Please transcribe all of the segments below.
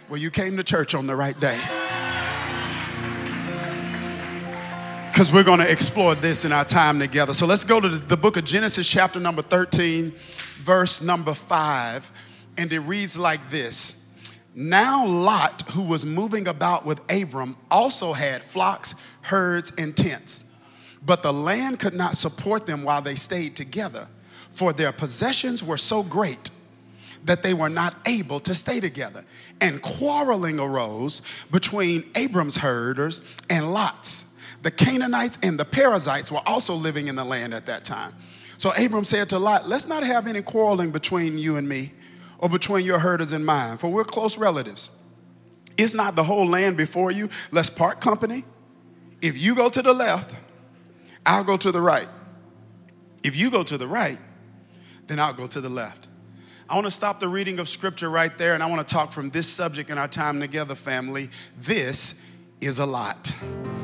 Well, you came to church on the right day. Because we're going to explore this in our time together. So let's go to the book of Genesis, chapter number 13, verse number 5. And it reads like this. Now Lot, who was moving about with Abram, also had flocks, herds, and tents. But the land could not support them while they stayed together, for their possessions were so great that they were not able to stay together. And quarreling arose between Abram's herders and Lot's. The Canaanites and the Perizzites were also living in the land at that time. So Abram said to Lot, let's not have any quarreling between you and me, or between your herders and mine, for we're close relatives. Is not the whole land before you? Let's part company. If you go to the left, I'll go to the right. If you go to the right, then I'll go to the left. I want to stop the reading of scripture right there, and I want to talk from this subject in our time together, family. This is a lot.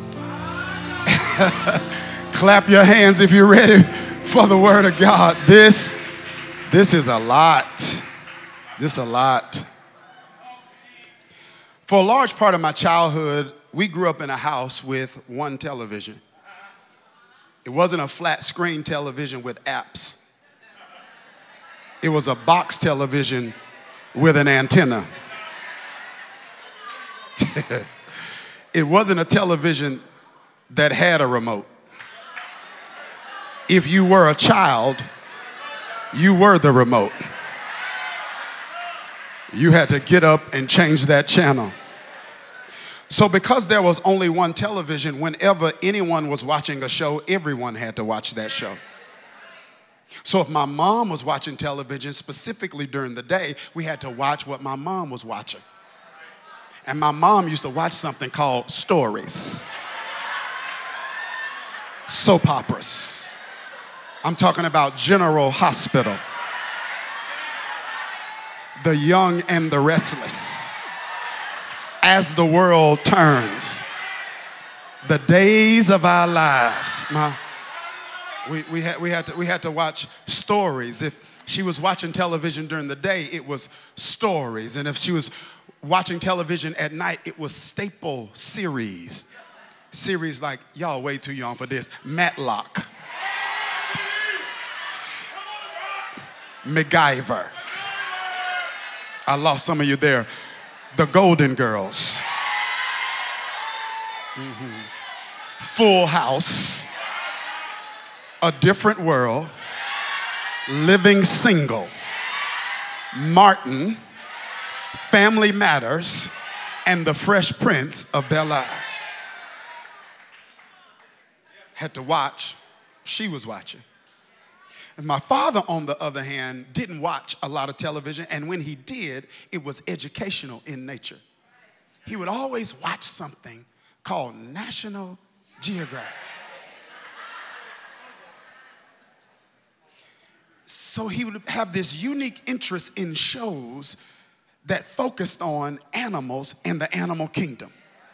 Clap your hands if you're ready for the word of God. This is a lot. This is a lot. For a large part of my childhood, we grew up in a house with one television. It wasn't a flat screen television with apps. It was a box television with an antenna. It wasn't a television that had a remote. If you were a child, you were the remote. You had to get up and change that channel. So because there was only one television, whenever anyone was watching a show, everyone had to watch that show. So if my mom was watching television, specifically during the day, we had to watch what my mom was watching. And my mom used to watch something called stories. Soap operas. I'm talking about General Hospital. The Young and the Restless, As the World Turns, The Days of Our Lives. We had to watch stories. If she was watching television during the day, it was stories. And if she was watching television at night, it was staple series. Series like, y'all way too young for this, Matlock, MacGyver. I lost some of you there. The Golden Girls. Full House. A Different World. Living Single. Martin. Family Matters. And The Fresh Prince of Bel-Air. Had to watch. She was watching. And my father, on the other hand, didn't watch a lot of television, and when he did, it was educational in nature. He would always watch something called National Geographic. So he would have this unique interest in shows that focused on animals and the animal kingdom.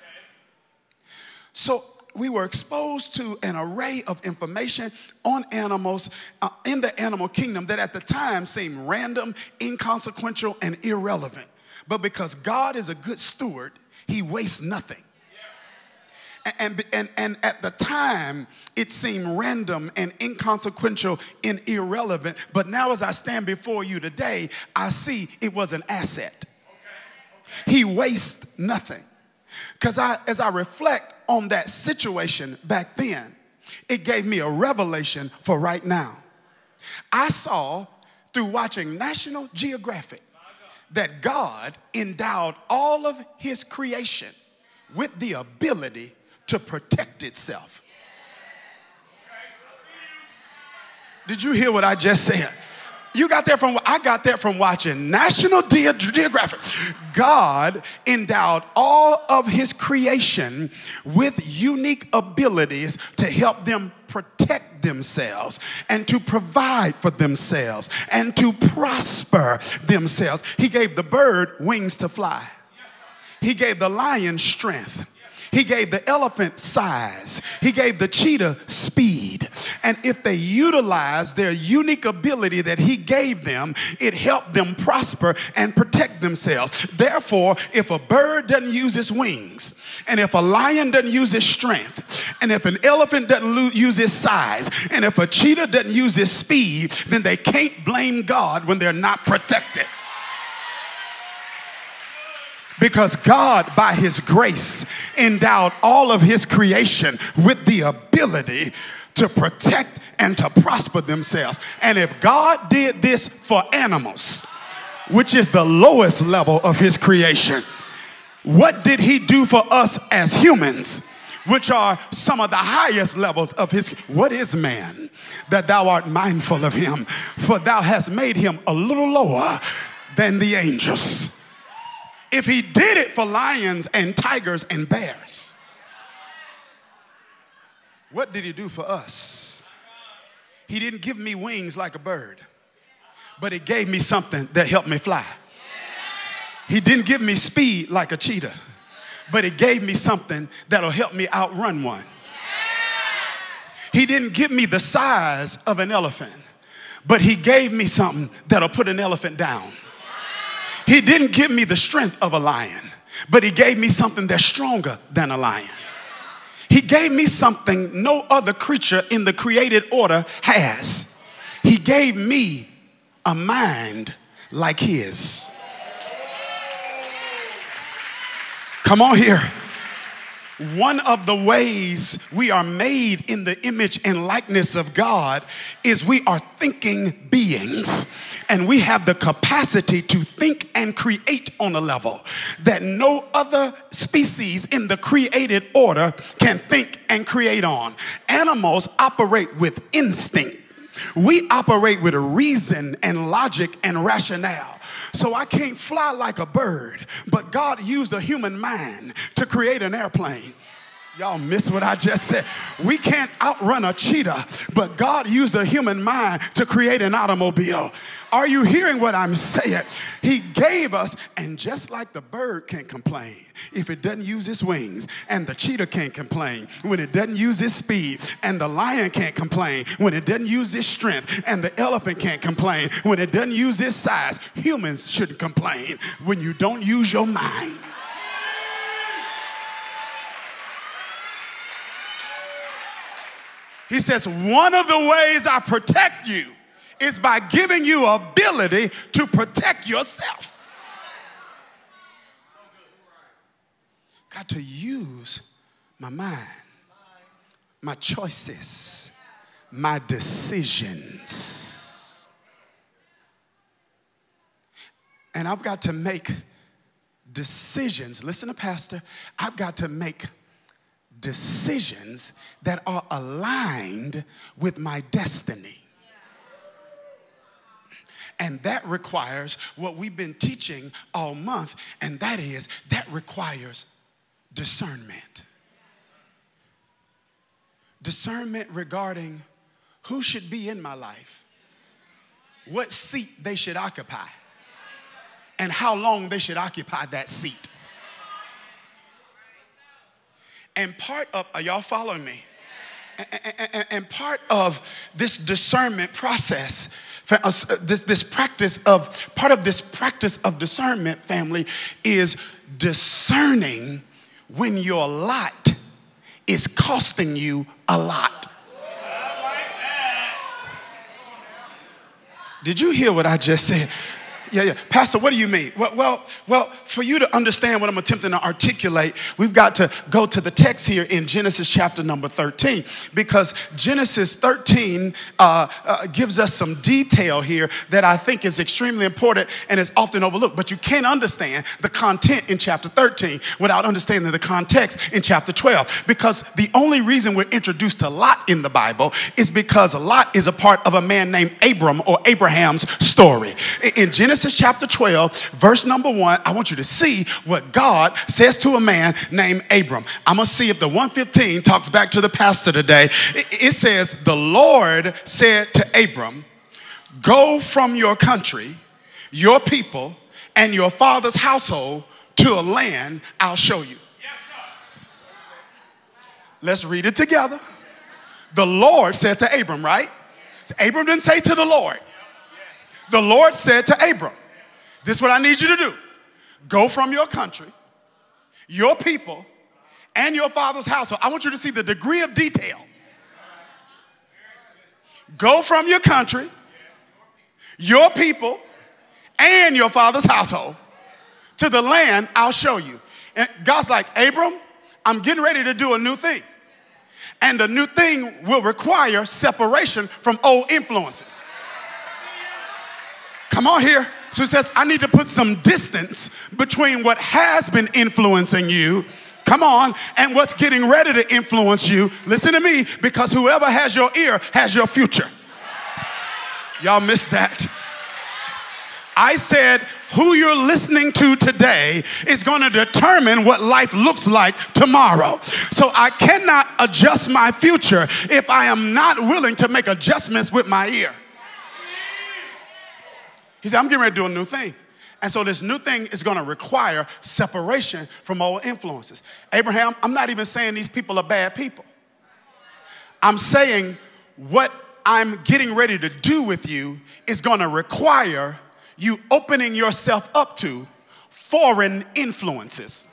So we were exposed to an array of information on animals in the animal kingdom that at the time seemed random, inconsequential, and irrelevant. But because God is a good steward, he wastes nothing. And at the time, it seemed random and inconsequential and irrelevant. But now as I stand before you today, I see it was an asset. He wastes nothing. Because as I reflect on that situation back then, it gave me a revelation for right now. I saw through watching National Geographic that God endowed all of his creation with the ability to protect itself. Did you hear what I just said? I got that from watching National Geographic. God endowed all of his creation with unique abilities to help them protect themselves and to provide for themselves and to prosper themselves. He gave the bird wings to fly. He gave the lion strength. He gave the elephant size. He gave the cheetah speed. And if they utilize their unique ability that he gave them, it helped them prosper and protect themselves. Therefore, if a bird doesn't use its wings, and if a lion doesn't use its strength, and if an elephant doesn't use its size, and if a cheetah doesn't use its speed, then they can't blame God when they're not protected. Because God, by his grace, endowed all of his creation with the ability to protect and to prosper themselves. And if God did this for animals, which is the lowest level of his creation, what did he do for us as humans, which are some of the highest levels of his? What is man that thou art mindful of him? For thou hast made him a little lower than the angels. If he did it for lions and tigers and bears, what did he do for us? He didn't give me wings like a bird, but he gave me something that helped me fly. He didn't give me speed like a cheetah, but he gave me something that'll help me outrun one. He didn't give me the size of an elephant, but he gave me something that'll put an elephant down. He didn't give me the strength of a lion, but he gave me something that's stronger than a lion. He gave me something no other creature in the created order has. He gave me a mind like his. Come on here. One of the ways we are made in the image and likeness of God is we are thinking beings, and we have the capacity to think and create on a level that no other species in the created order can think and create on. Animals operate with instinct. We operate with reason and logic and rationale. So I can't fly like a bird, but God used a human mind to create an airplane. Y'all miss what I just said. We can't outrun a cheetah, but God used a human mind to create an automobile. Are you hearing what I'm saying? He gave us, and just like the bird can't complain if it doesn't use its wings, and the cheetah can't complain when it doesn't use its speed, and the lion can't complain when it doesn't use its strength, and the elephant can't complain when it doesn't use its size, humans shouldn't complain when you don't use your mind. He says, one of the ways I protect you is by giving you ability to protect yourself. Got to use my mind, my choices, my decisions. And I've got to make decisions. Listen to Pastor. I've got to make decisions that are aligned with my destiny. And that requires what we've been teaching all month, and that requires discernment. Discernment regarding who should be in my life, what seat they should occupy, and how long they should occupy that seat. And part of, are y'all following me? And part of this discernment process, part of this practice of discernment, family, is discerning when your lot is costing you a lot. Did you hear what I just said? Yeah. Pastor, what do you mean? Well, for you to understand what I'm attempting to articulate, we've got to go to the text here in Genesis chapter number 13, because Genesis 13 gives us some detail here that I think is extremely important and is often overlooked. But you can't understand the content in chapter 13 without understanding the context in chapter 12, because the only reason we're introduced to Lot in the Bible is because Lot is a part of a man named Abram, or Abraham's story. In Genesis chapter 12, verse number 1, I want you to see what God says to a man named Abram. I'm going to see if the 115 talks back to the pastor today. It says, the Lord said to Abram, go from your country, your people, and your father's household to a land I'll show you. Let's read it together. The Lord said to Abram, right? So Abram didn't say to the Lord. The Lord said to Abram, this is what I need you to do. Go from your country, your people, and your father's household. I want you to see the degree of detail. Go from your country, your people, and your father's household to the land I'll show you. And God's like, Abram, I'm getting ready to do a new thing. And the new thing will require separation from old influences. Come on here. So it says, I need to put some distance between what has been influencing you, come on, and what's getting ready to influence you. Listen to me, because whoever has your ear has your future. Y'all missed that. I said, who you're listening to today is going to determine what life looks like tomorrow. So I cannot adjust my future if I am not willing to make adjustments with my ear. He said, I'm getting ready to do a new thing. And so this new thing is going to require separation from old influences. Abraham, I'm not even saying these people are bad people. I'm saying what I'm getting ready to do with you is going to require you opening yourself up to foreign influences.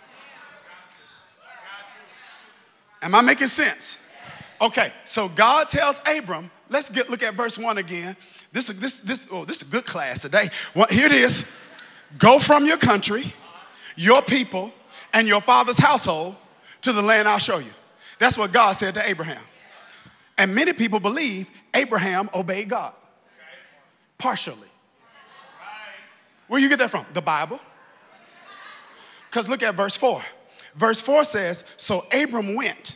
Am I making sense? Okay, so God tells Abram, let's look at verse 1 again. This is a good class today. Well, here it is. Go from your country, your people, and your father's household to the land I'll show you. That's what God said to Abraham. And many people believe Abraham obeyed God. Partially. Where you get that from? The Bible. Because look at verse 4. Verse 4 says, so Abram went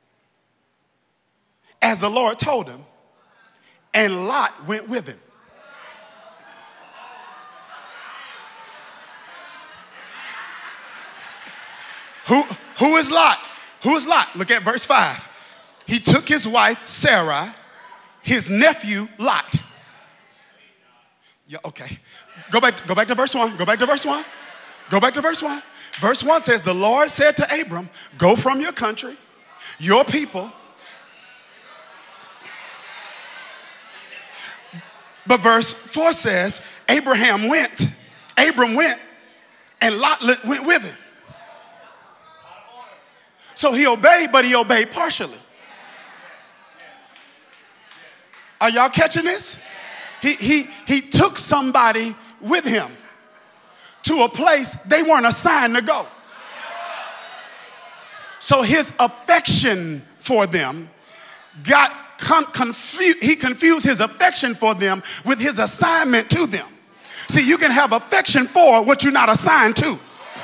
as the Lord told him, and Lot went with him. Who is Lot? Who is Lot? Look at verse 5. He took his wife, Sarai, his nephew, Lot. Yeah, okay. Go back to verse 1. Go back to verse 1. Go back to verse 1. Verse 1 says, the Lord said to Abram, go from your country, your people. But verse 4 says, Abram went, and Lot went with him. So he obeyed, but he obeyed partially. Are y'all catching this? He took somebody with him to a place they weren't assigned to go. So his affection for them got confused. He confused his affection for them with his assignment to them. See, you can have affection for what you're not assigned to.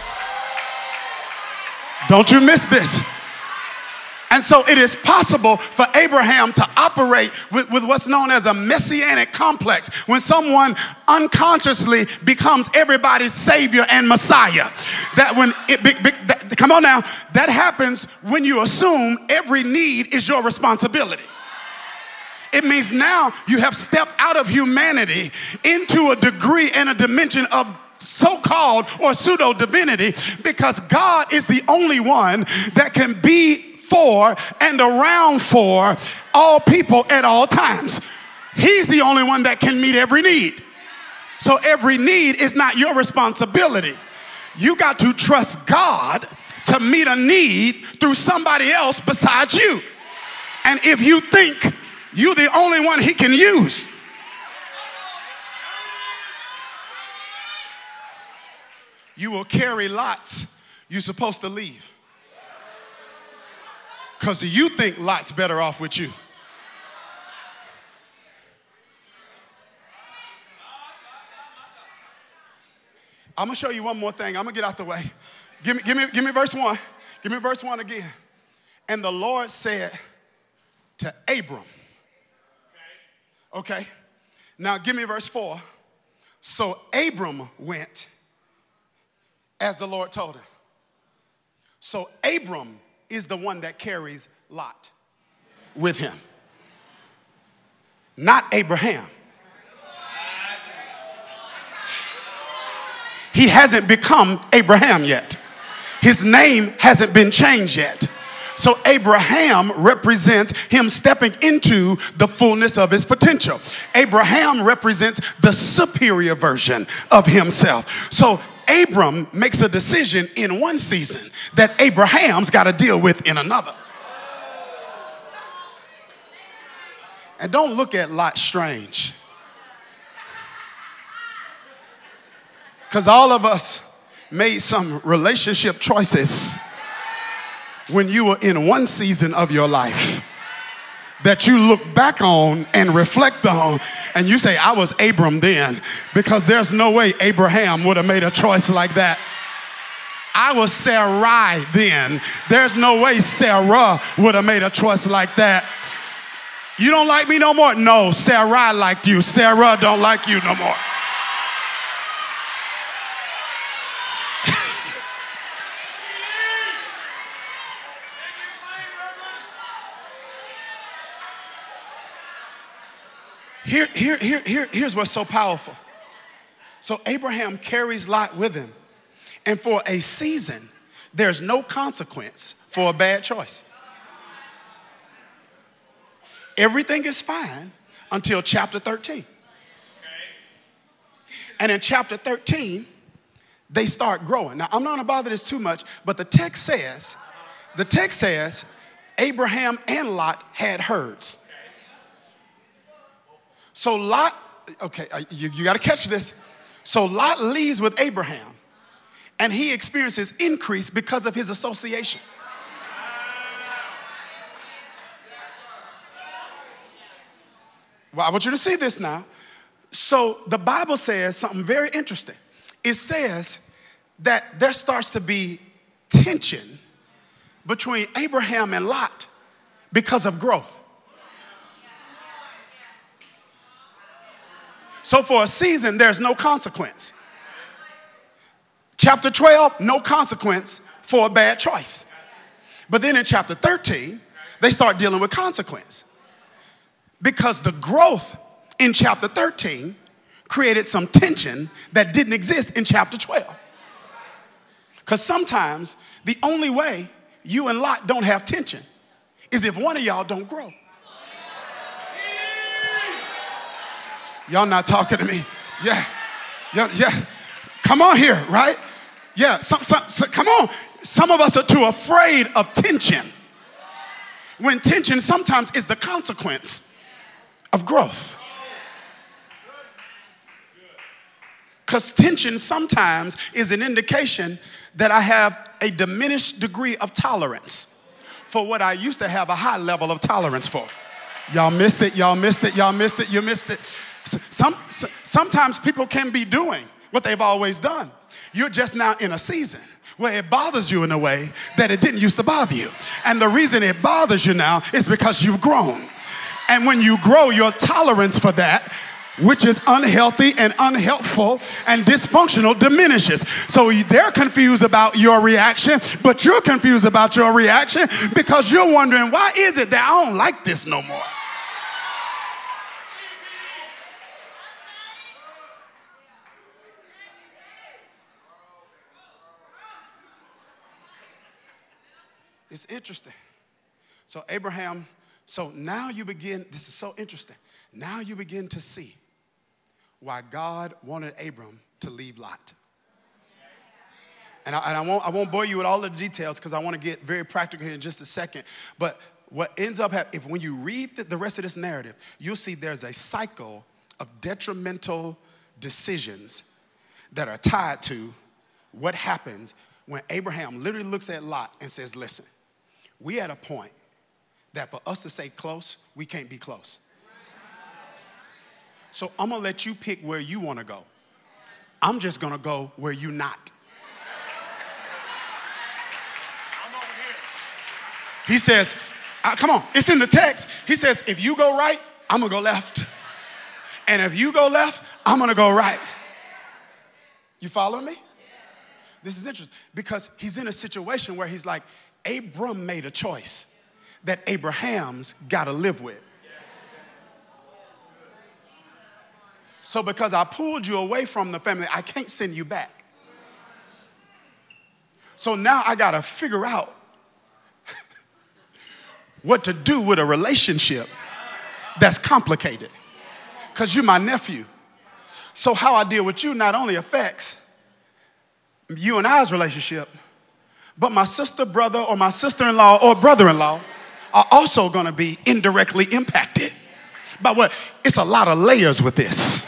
Don't you miss this. And so it is possible for Abraham to operate with what's known as a messianic complex, when someone unconsciously becomes everybody's savior and Messiah. Come on now, that happens when you assume every need is your responsibility. It means now you have stepped out of humanity into a degree and a dimension of so-called or pseudo-divinity, because God is the only one that can be for and around for all people at all times. He's the only one that can meet every need. So every need is not your responsibility. You got to trust God to meet a need through somebody else besides you. And if you think you're the only one he can use, you will carry lots you're supposed to leave. Because you think Lot's better off with you. I'm going to show you one more thing. I'm going to get out the way. Give me verse 1. Give me verse 1 again. And the Lord said to Abram. Okay. Now give me verse 4. So Abram went as the Lord told him. So Abram is the one that carries Lot with him, not Abraham. He hasn't become Abraham yet. His name hasn't been changed yet. So Abraham represents him stepping into the fullness of his potential. Abraham represents the superior version of himself. So Abram makes a decision in one season that Abraham's got to deal with in another. And don't look at Lot strange. Because all of us made some relationship choices when you were in one season of your life that you look back on and reflect on, and you say, I was Abram then, because there's no way Abraham would have made a choice like that. I was Sarai then. There's no way Sarah would have made a choice like that. You don't like me no more? No, Sarai liked you. Sarah don't like you no more. Here's what's so powerful. So Abraham carries Lot with him. And for a season, there's no consequence for a bad choice. Everything is fine until chapter 13. And in chapter 13, they start growing. Now, I'm not going to bother this too much, but the text says, Abraham and Lot had herds. So Lot, okay, you got to catch this. So Lot leaves with Abraham, and he experiences increase because of his association. Well, I want you to see this now. So the Bible says something very interesting. It says that there starts to be tension between Abraham and Lot because of growth. So for a season, there's no consequence. Chapter 12, no consequence for a bad choice. But then in chapter 13, they start dealing with consequence. Because the growth in chapter 13 created some tension that didn't exist in chapter 12. Because sometimes the only way you and Lot don't have tension is if one of y'all don't grow. Y'all not talking to me. Yeah. Come on here, right? Yeah, come on. Some of us are too afraid of tension. When tension sometimes is the consequence of growth. Because tension sometimes is an indication that I have a diminished degree of tolerance for what I used to have a high level of tolerance for. Y'all missed it, you missed it. Sometimes people can be doing what they've always done. You're just now in a season where it bothers you in a way that it didn't used to bother you. And the reason it bothers you now is because you've grown. And when you grow, your tolerance for that, which is unhealthy and unhelpful and dysfunctional, diminishes. So they're confused about your reaction, but you're confused about your reaction because you're wondering, why is it that I don't like this no more? It's interesting. So Abraham, so now you begin, this is so interesting. Now you begin to see why God wanted Abram to leave Lot. And I won't bore you with all the details because I want to get very practical here in just a second. But what ends up happening, when you read the rest of this narrative, you'll see there's a cycle of detrimental decisions that are tied to what happens when Abraham literally looks at Lot and says, listen, we at a point that for us to say close, we can't be close. So I'm going to let you pick where you want to go. I'm just going to go where you're not. He says, come on, it's in the text. He says, if you go right, I'm going to go left. And if you go left, I'm going to go right. You follow me? This is interesting because he's in a situation where he's like, Abram made a choice that Abraham's got to live with. So because I pulled you away from the family, I can't send you back. So now I got to figure out what to do with a relationship that's complicated. Because you're my nephew. So how I deal with you not only affects you and I's relationship, but my sister, brother, or my sister-in-law or brother-in-law are also going to be indirectly impacted by what? It's a lot of layers with this.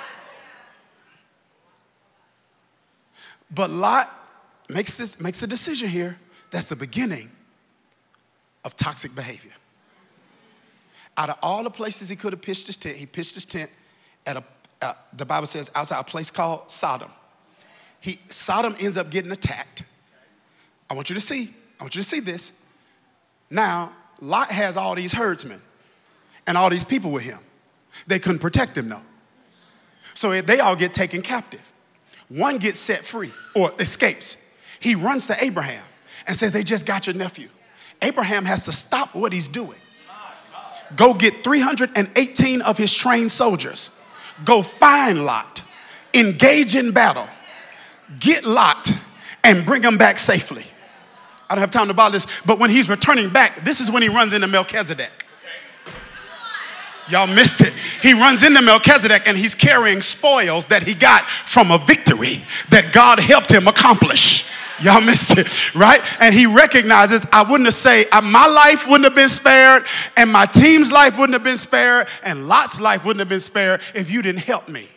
But Lot makes a decision here that's the beginning of toxic behavior. Out of all the places he could have pitched his tent, he pitched his tent at the Bible says, outside a place called Sodom. Sodom ends up getting attacked. I want you to see this. Now, Lot has all these herdsmen and all these people with him. They couldn't protect him, though. So they all get taken captive. One gets set free or escapes. He runs to Abraham and says, they just got your nephew. Abraham has to stop what he's doing. Go get 318 of his trained soldiers. Go find Lot. Engage in battle. Get Lot and bring him back safely. I don't have time to bother this, but when he's returning back, this is when he runs into Melchizedek. Y'all missed it. He runs into Melchizedek and he's carrying spoils that he got from a victory that God helped him accomplish. Y'all missed it, right? And he recognizes, I wouldn't have said, my life wouldn't have been spared, and my team's life wouldn't have been spared, and Lot's life wouldn't have been spared if you didn't help me.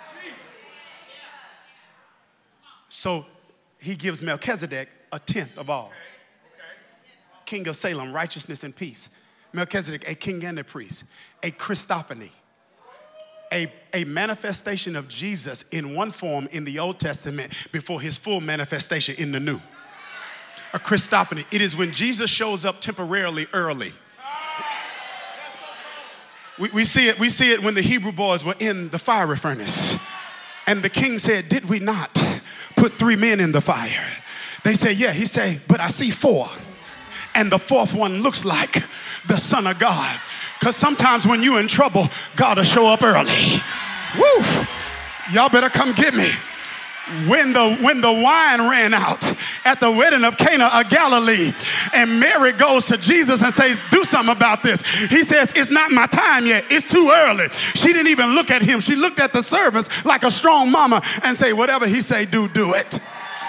So he gives Melchizedek a tenth of all. King of Salem, righteousness and peace. Melchizedek, a king and a priest. A Christophany. A manifestation of Jesus in one form in the Old Testament before his full manifestation in the New. A Christophany. It is when Jesus shows up temporarily early. We see it when the Hebrew boys were in the fiery furnace. And the king said, did we not put 3 men in the fire? They said, yeah. He said, but I see 4. And the 4th one looks like the Son of God. Because sometimes when you're in trouble, God will show up early. Woo! Y'all better come get me. When the wine ran out at the wedding of Cana of Galilee, and Mary goes to Jesus and says, do something about this. He says, it's not my time yet. It's too early. She didn't even look at him. She looked at the servants like a strong mama and say, whatever he say, do it.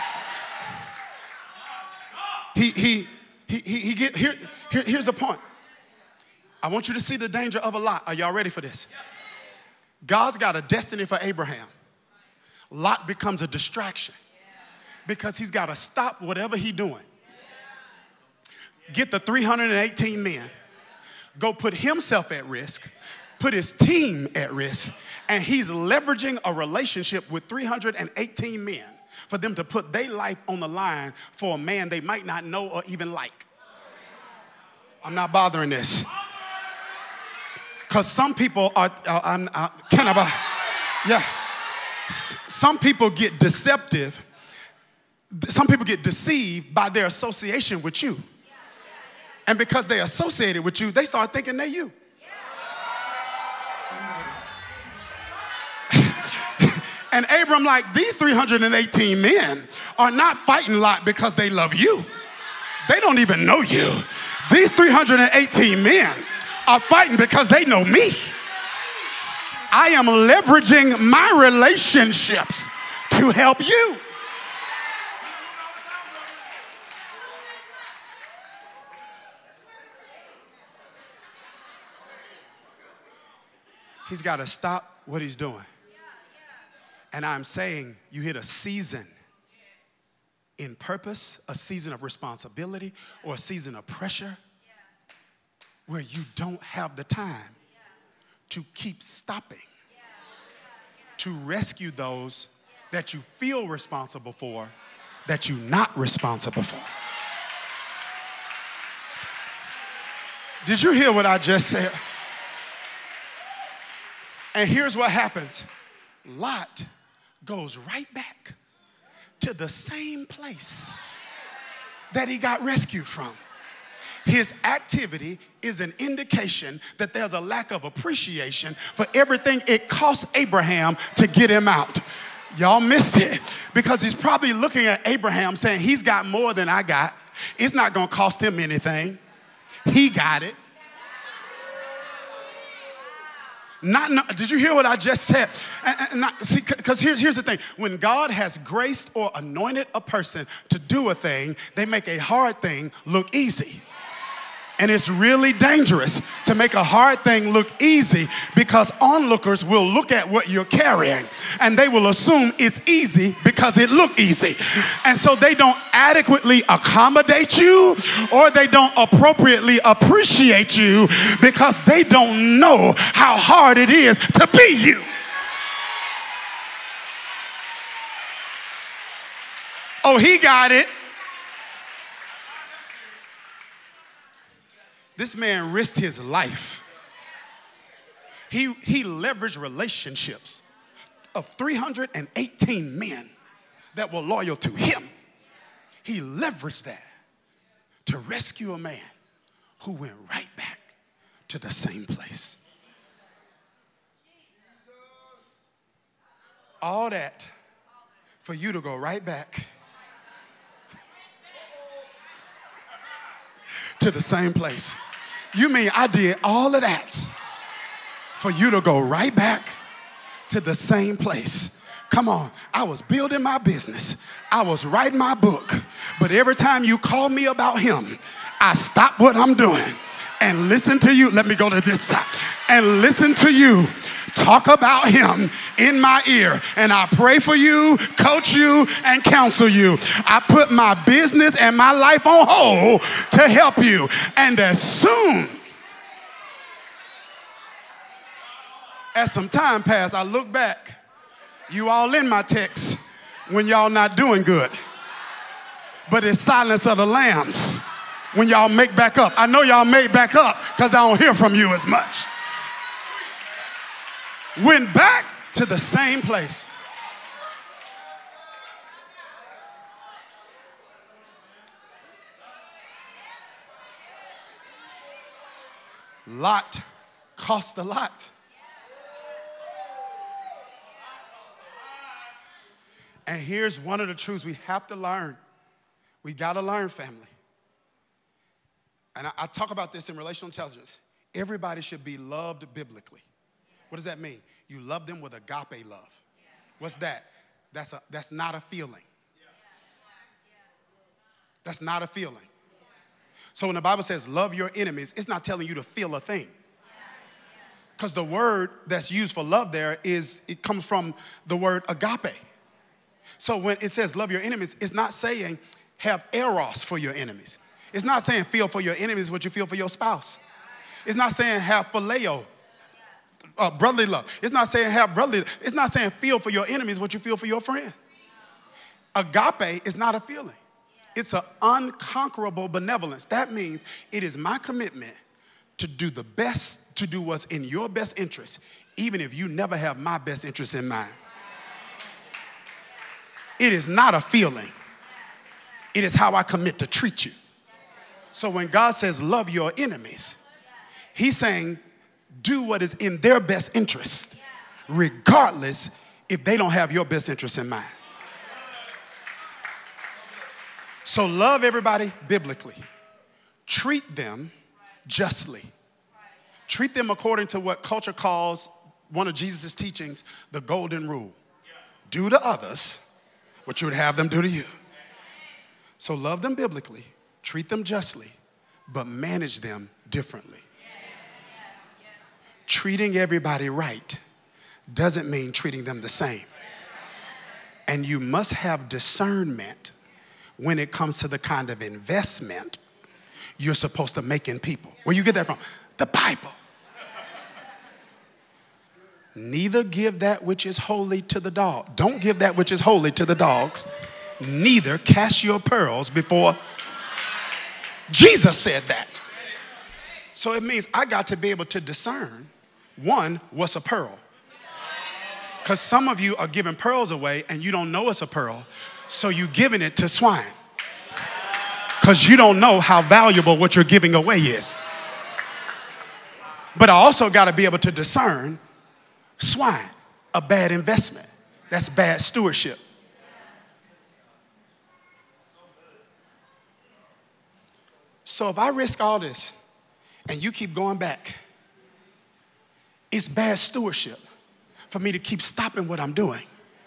Here's the point. I want you to see the danger of a Lot. Are y'all ready for this? God's got a destiny for Abraham. Lot becomes a distraction because he's got to stop whatever he's doing. Get the 318 men, go put himself at risk, put his team at risk, and he's leveraging a relationship with 318 men for them to put their life on the line for a man they might not know or even like. I'm not bothering this. Because some people some people get deceptive. Some people get deceived by their association with you. And because they associated with you, they start thinking they're you. And Abram, like, these 318 men are not fighting Lot because they love you. They don't even know you. These 318 men are fighting because they know me. I am leveraging my relationships to help you. He's got to stop what he's doing. And I'm saying you hit a season in purpose, a season of responsibility, or a season of pressure where you don't have the time to keep stopping to rescue those that you feel responsible for, that you're not responsible for. Did you hear what I just said? And here's what happens. Lot goes right back to the same place that he got rescued from. His activity is an indication that there's a lack of appreciation for everything it cost Abraham to get him out. Y'all missed it because he's probably looking at Abraham saying, he's got more than I got. It's not going to cost him anything. He got it. Did you hear what I just said? Because here's the thing. When God has graced or anointed a person to do a thing, they make a hard thing look easy. And it's really dangerous to make a hard thing look easy, because onlookers will look at what you're carrying and they will assume it's easy because it look easy. And so they don't adequately accommodate you, or they don't appropriately appreciate you, because they don't know how hard it is to be you. Oh, he got it. This man risked his life. He leveraged relationships of 318 men that were loyal to him. He leveraged that to rescue a man who went right back to the same place. All that for you to go right back to the same place. You mean I did all of that for you to go right back to the same place? Come on, I was building my business. I was writing my book. But every time you call me about him, I stop what I'm doing and listen to you. Let me go to this side and listen to you talk about him in my ear. And I pray for you, coach you, and counsel you. I put my business and my life on hold to help you. And as soon as some time passed, I look back. You all in my text when y'all not doing good. But it's silence of the lambs when y'all make back up. I know y'all made back up because I don't hear from you as much. Went back to the same place. Lot cost a lot. And here's one of the truths we have to learn. We got to learn, family. And I talk about this in relational intelligence. Everybody should be loved biblically. What does that mean? You love them with agape love. What's that? That's not a feeling. That's not a feeling. So when the Bible says love your enemies, it's not telling you to feel a thing. Because the word that's used for love there it comes from the word agape. So when it says love your enemies, it's not saying have eros for your enemies. It's not saying feel for your enemies what you feel for your spouse. It's not saying have phileo, brotherly love. It's not saying have brotherly. It's not saying feel for your enemies what you feel for your friend. Agape is not a feeling. It's an unconquerable benevolence. That means it is my commitment to do the best, to do what's in your best interest, even if you never have my best interest in mind. It is not a feeling. It is how I commit to treat you. So when God says love your enemies, he's saying do what is in their best interest, regardless if they don't have your best interest in mind. So love everybody biblically. Treat them justly. Treat them according to what culture calls one of Jesus' teachings, the golden rule. Do to others what you would have them do to you. So love them biblically, treat them justly, but manage them differently. Treating everybody right doesn't mean treating them the same. And you must have discernment when it comes to the kind of investment you're supposed to make in people. Where you get that from? The Bible. Neither give that which is holy to the dog. Don't give that which is holy to the dogs. Neither cast your pearls before. Jesus said that. So it means I got to be able to discern, one, what's a pearl. Because some of you are giving pearls away and you don't know it's a pearl, so you're giving it to swine. Because you don't know how valuable what you're giving away is. But I also got to be able to discern swine, a bad investment. That's bad stewardship. So if I risk all this and you keep going back, it's bad stewardship for me to keep stopping what I'm doing.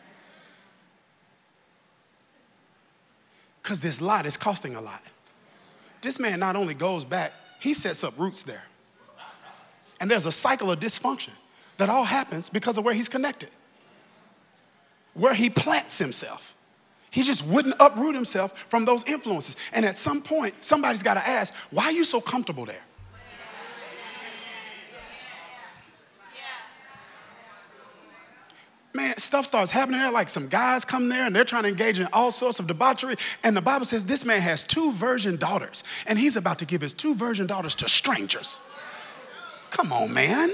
Because this lot is costing a lot. This man not only goes back, he sets up roots there. And there's a cycle of dysfunction that all happens because of where he's connected, where he plants himself. He just wouldn't uproot himself from those influences. And at some point, somebody's got to ask, why are you so comfortable there? Man, stuff starts happening there, like some guys come there and they're trying to engage in all sorts of debauchery. And the Bible says this man has 2 virgin daughters, and he's about to give his 2 virgin daughters to strangers. Come on, man.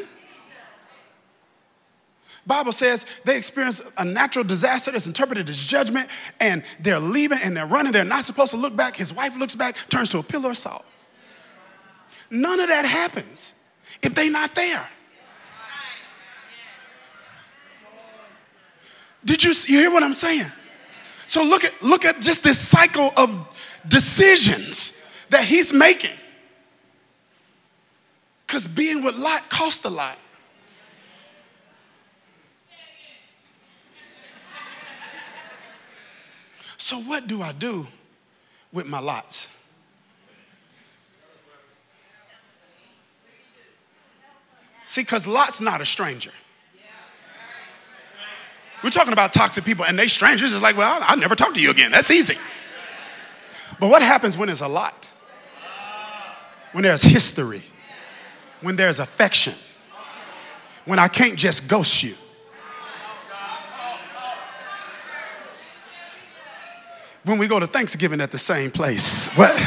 Bible says they experience a natural disaster that's interpreted as judgment, and they're leaving and they're running. They're not supposed to look back. His wife looks back, turns to a pillar of salt. None of that happens if they're not there. Did you hear what I'm saying? So look at just this cycle of decisions that he's making. Because being with Lot cost a lot. So what do I do with my lots? See, because Lot's not a stranger. We're talking about toxic people, and they strangers. It's like, well, I'll never talk to you again. That's easy. But what happens when there's a lot? When there's history, when there's affection, when I can't just ghost you. When we go to Thanksgiving at the same place.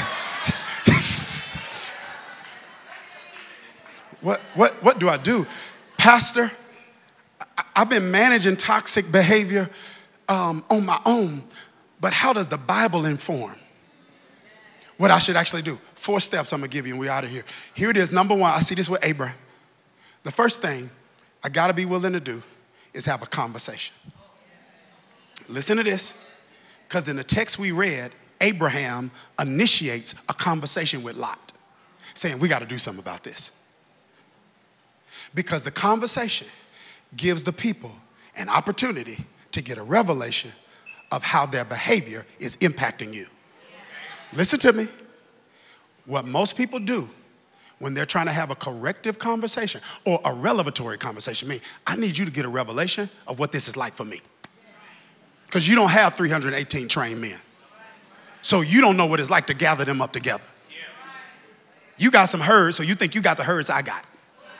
What do I do? Pastor, I've been managing toxic behavior on my own, but how does the Bible inform what I should actually do? 4 steps I'm going to give you, and we're out of here. Here it is. Number 1, I see this with Abraham. The first thing I got to be willing to do is have a conversation. Listen to this, because in the text we read, Abraham initiates a conversation with Lot, saying, we got to do something about this. Because the conversation gives the people an opportunity to get a revelation of how their behavior is impacting you. Listen to me. What most people do when they're trying to have a corrective conversation or a revelatory conversation, I need you to get a revelation of what this is like for me. Because you don't have 318 trained men. So you don't know what it's like to gather them up together. You got some herds, so you think you got the herds I got.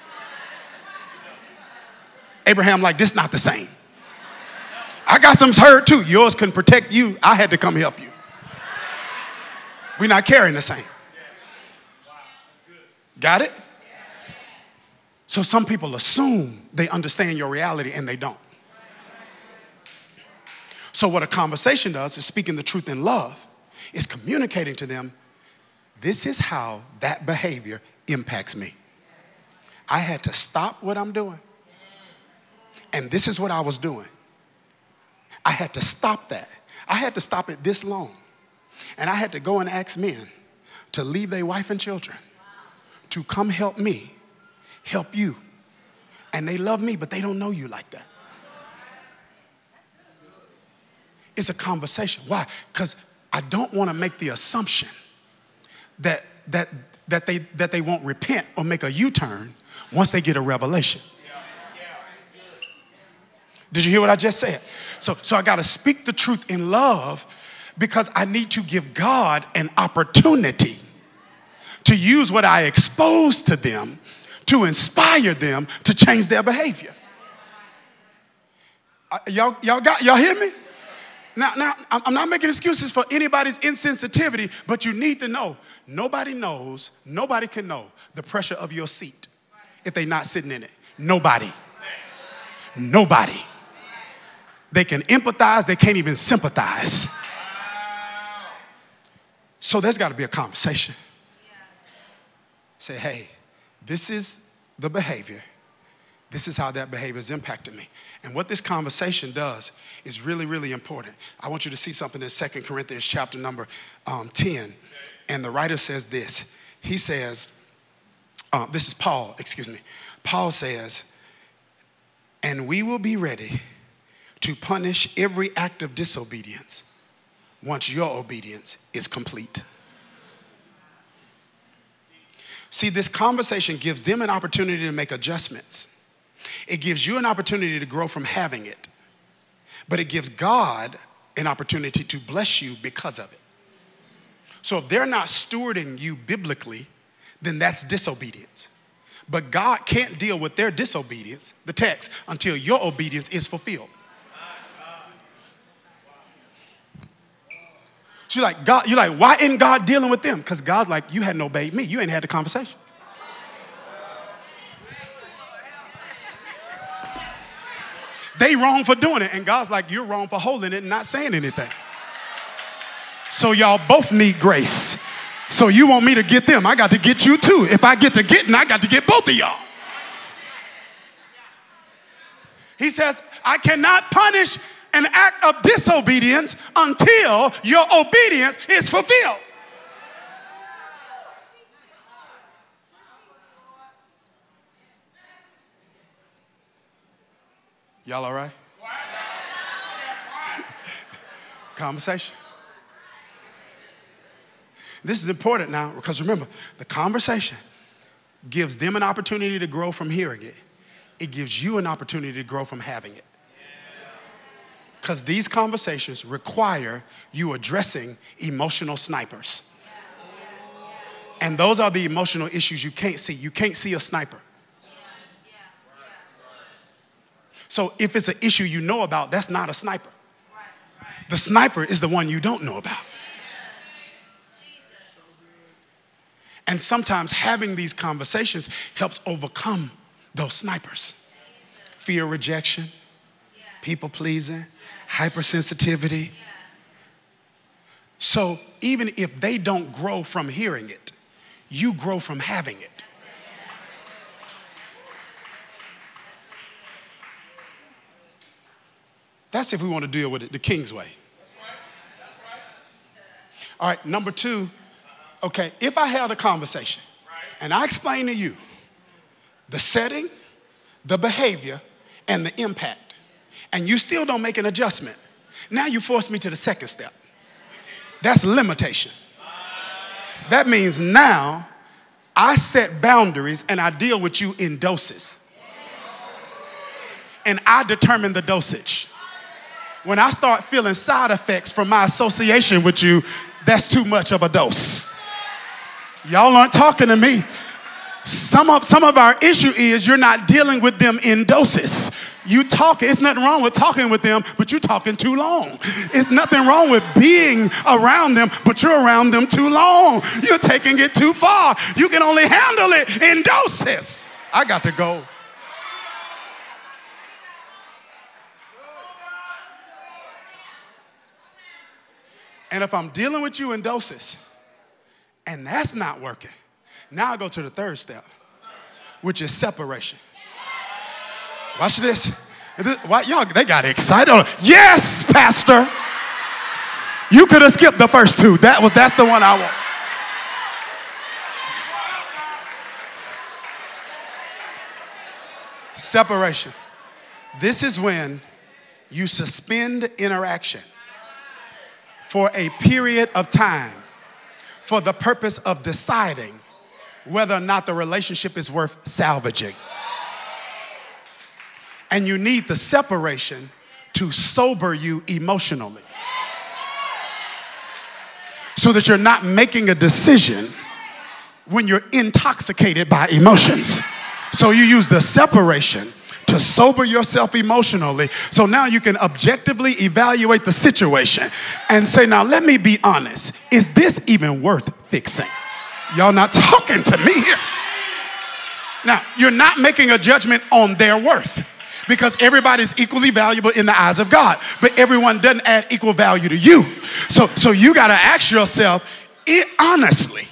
Abraham like, this not the same. I got some herd too. Yours couldn't protect you. I had to come help you. We're not carrying the same. Got it? So some people assume they understand your reality and they don't. So what a conversation does is speaking the truth in love. Is communicating to them, this is how that behavior impacts me. I had to stop what I'm doing. And this is what I was doing. I had to stop that. I had to stop it this long. And I had to go and ask men to leave their wife and children to come help me, help you. And they love me, but they don't know you like that. It's a conversation. Why? Because I don't want to make the assumption that they won't repent or make a U-turn once they get a revelation. Did you hear what I just said? So I got to speak the truth in love because I need to give God an opportunity to use what I expose to them to inspire them to change their behavior. Y'all hear me? Now, I'm not making excuses for anybody's insensitivity, but you need to know, nobody can know the pressure of your seat if they're not sitting in it. Nobody. They can empathize, they can't even sympathize. So there's got to be a conversation. Say, hey, this is the behavior. This is how that behavior is impacting me. And what this conversation does is really, really important. I want you to see something in 2 Corinthians chapter number 10. And the writer says this. He says, This is Paul, excuse me. Paul says, and we will be ready to punish every act of disobedience once your obedience is complete. See, this conversation gives them an opportunity to make adjustments. It gives you an opportunity to grow from having it. But it gives God an opportunity to bless you because of it. So if they're not stewarding you biblically, then that's disobedience. But God can't deal with their disobedience, the text, until your obedience is fulfilled. So you're like, why isn't God dealing with them? Because God's like, you hadn't obeyed me. You ain't had the conversation. They wrong for doing it. And God's like, you're wrong for holding it and not saying anything. So y'all both need grace. So you want me to get them. I got to get you too. If I get to getting, I got to get both of y'all. He says, I cannot punish an act of disobedience until your obedience is fulfilled. Y'all all right? Conversation. This is important now because remember, the conversation gives them an opportunity to grow from hearing it. It gives you an opportunity to grow from having it. Because these conversations require you addressing emotional snipers. And those are the emotional issues you can't see. You can't see a sniper. So if it's an issue you know about, that's not a sniper. The sniper is the one you don't know about. And sometimes having these conversations helps overcome those snipers. Fear, rejection, people pleasing, hypersensitivity. So even if they don't grow from hearing it, you grow from having it. That's if we want to deal with it the King's way. All right, number two, okay, if I held a conversation and I explained to you the setting, the behavior, and the impact, and you still don't make an adjustment, now you force me to the second step. That's limitation. That means now I set boundaries and I deal with you in doses. And I determine the dosage. When I start feeling side effects from my association with you, that's too much of a dose. Y'all aren't talking to me. Some of our issue is you're not dealing with them in doses. You talking, it's nothing wrong with talking with them, but you're talking too long. It's nothing wrong with being around them, but you're around them too long. You're taking it too far. You can only handle it in doses. I got to go. And if I'm dealing with you in doses, and that's not working, now I go to the third step, which is separation. Watch this. Y'all, they got excited. Yes, Pastor. You could have skipped the first two. That's the one I want. Separation. This is when you suspend interaction for a period of time for the purpose of deciding whether or not the relationship is worth salvaging. And you need the separation to sober you emotionally so that you're not making a decision when you're intoxicated by emotions. So you use the separation to sober yourself emotionally. So now you can objectively evaluate the situation and say, now let me be honest. Is this even worth fixing? Y'all not talking to me here. Now, you're not making a judgment on their worth because everybody's equally valuable in the eyes of God, but everyone doesn't add equal value to you. So you got to ask yourself honestly.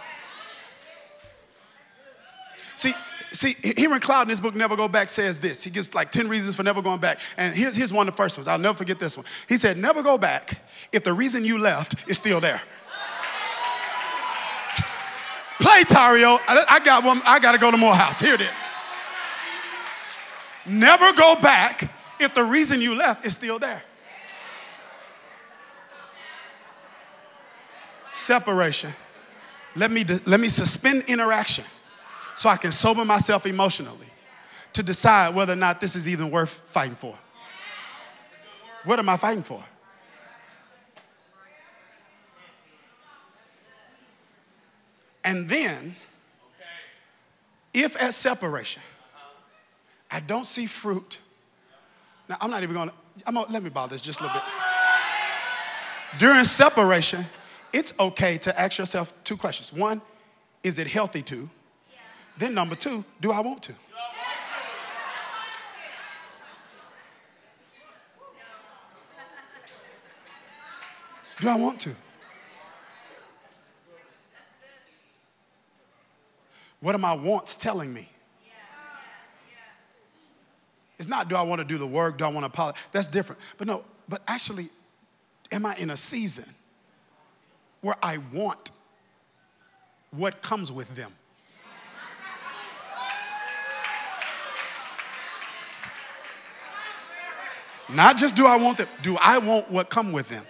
See, Henry Cloud in his book, Never Go Back, says this. He gives like 10 reasons for never going back. And here's one of the first ones. I'll never forget this one. He said, never go back if the reason you left is still there. Play play, Tario. I got one. I got to go to Morehouse. Here it is. Never go back if the reason you left is still there. Separation. Let me suspend interaction so I can sober myself emotionally to decide whether or not this is even worth fighting for. What am I fighting for? And then, if at separation, I don't see fruit. Now, I'm not even going to, let me borrow this just a little bit. During separation, it's okay to ask yourself two questions. One, is it healthy to? Then number two, do I want to? Do I want to? What are my wants telling me? It's not, do I want to do the work? Do I want to apologize? That's different. But no, but actually, am I in a season where I want what comes with them? Not just do I want them, do I want what come with them?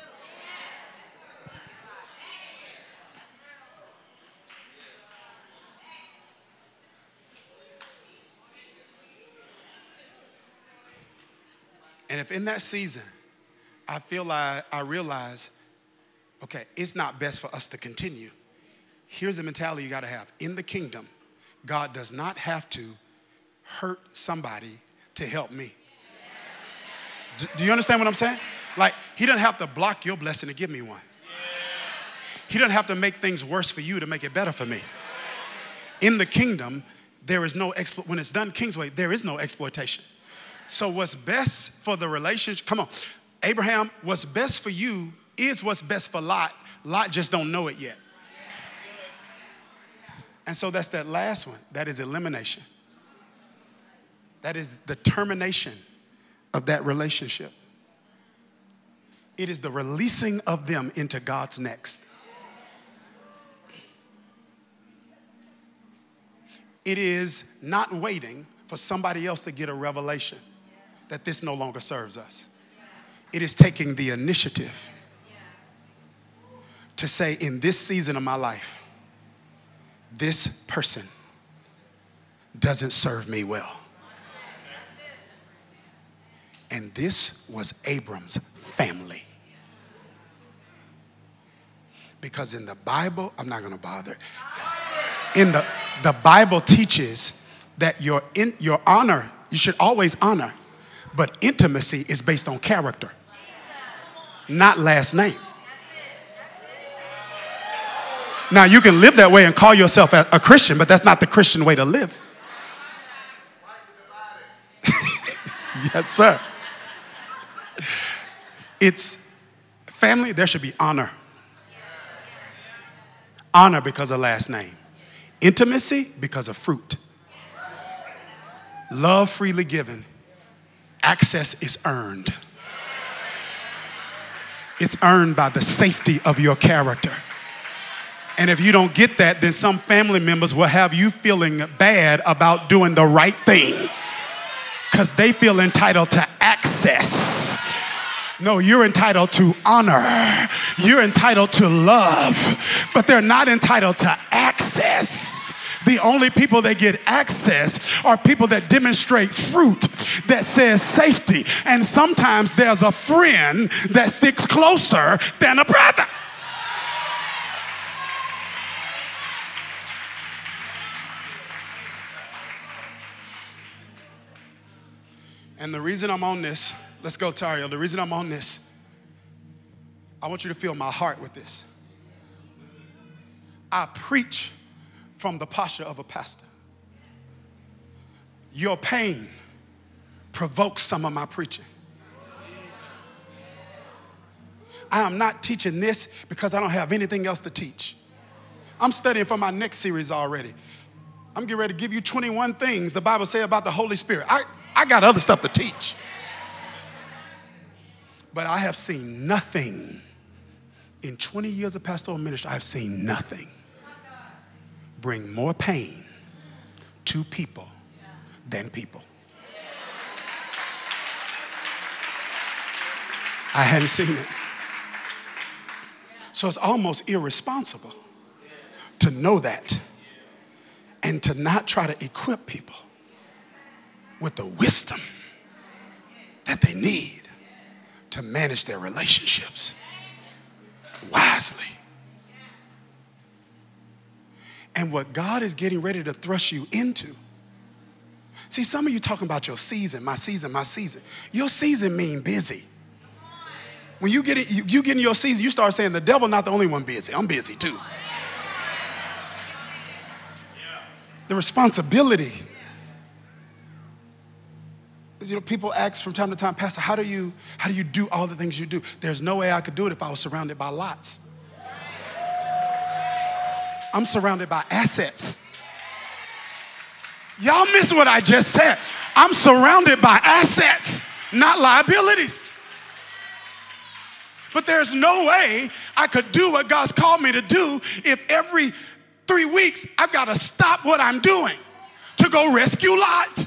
And if in that season, I feel like I realize, okay, it's not best for us to continue. Here's the mentality you got to have. In the kingdom, God does not have to hurt somebody to help me. Do you understand what I'm saying? Like, he doesn't have to block your blessing to give me one. He doesn't have to make things worse for you to make it better for me. In the kingdom, there is no, when it's done King's way, there is no exploitation. So what's best for the relationship, come on, Abraham, what's best for you is what's best for Lot. Lot just don't know it yet. And so that's that last one. That is elimination. That is the termination of that relationship. It is the releasing of them into God's next. It is not waiting for somebody else to get a revelation that this no longer serves us. It is taking the initiative to say, in this season of my life, this person doesn't serve me well. And this was Abram's family. Because in the Bible, I'm not going to bother. In the Bible teaches that your honor, you should always honor, but intimacy is based on character, not last name. Now, you can live that way and call yourself a Christian, but that's not the Christian way to live. Yes, sir. It's family, there should be honor. Honor because of last name. Intimacy because of fruit. Love freely given. Access is earned. It's earned by the safety of your character. And if you don't get that, then some family members will have you feeling bad about doing the right thing because they feel entitled to access. No, you're entitled to honor. You're entitled to love, but they're not entitled to access. The only people that get access are people that demonstrate fruit that says safety. And sometimes there's a friend that sticks closer than a brother. And the reason I'm on this, let's go, Tario. The reason I'm on this, I want you to feel my heart with this. I preach from the posture of a pastor. Your pain provokes some of my preaching. I am not teaching this because I don't have anything else to teach. I'm studying for my next series already. I'm getting ready to give you 21 things the Bible says about the Holy Spirit. I got other stuff to teach. But I have seen nothing. In 20 years of pastoral ministry, I've seen nothing bring more pain to people than people. I hadn't seen it. So it's almost irresponsible to know that and to not try to equip people with the wisdom that they need to manage their relationships wisely. And what God is getting ready to thrust you into. See, some of you talking about your season, my season, my season. Your season mean busy. When you get in your season, you start saying the devil not the only one busy. I'm busy too. The responsibility. You know, people ask from time to time, Pastor, how do you do all the things you do? There's no way I could do it if I was surrounded by lots. I'm surrounded by assets. Y'all miss what I just said. I'm surrounded by assets, not liabilities. But there's no way I could do what God's called me to do if every 3 weeks I've got to stop what I'm doing to go rescue Lot.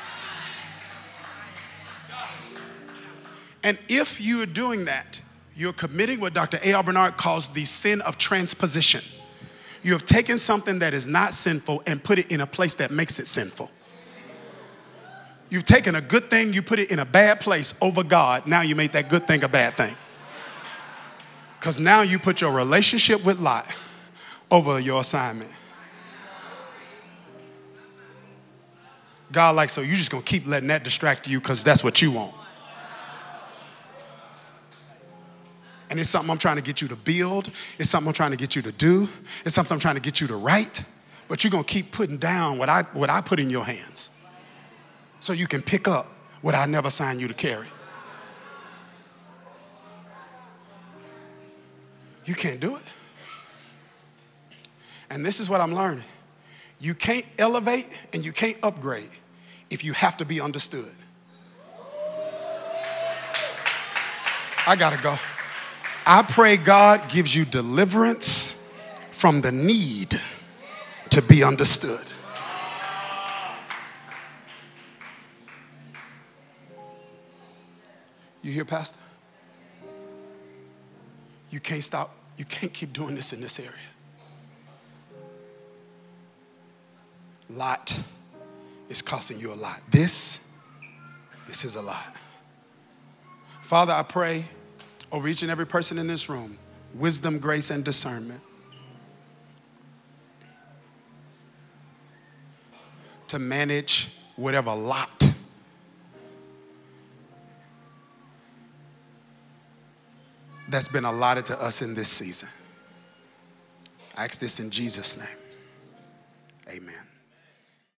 And if you are doing that, you're committing what Dr. A.R. Bernard calls the sin of transposition. You have taken something that is not sinful and put it in a place that makes it sinful. You've taken a good thing, you put it in a bad place over God. Now you made that good thing a bad thing. Because now you put your relationship with Lot over your assignment. God like, so you're just going to keep letting that distract you because that's what you want. And it's something I'm trying to get you to build. It's something I'm trying to get you to do. It's something I'm trying to get you to write. But you're going to keep putting down what I put in your hands so you can pick up what I never signed you to carry. You can't do it. And this is what I'm learning. You can't elevate and you can't upgrade if you have to be understood. I got to go. I pray God gives you deliverance from the need to be understood. You hear, Pastor? You can't stop. You can't keep doing this in this area. Lot is costing you a lot. This is a lot. Father, I pray over each and every person in this room, wisdom, grace, and discernment to manage whatever lot that's been allotted to us in this season. I ask this in Jesus' name. Amen.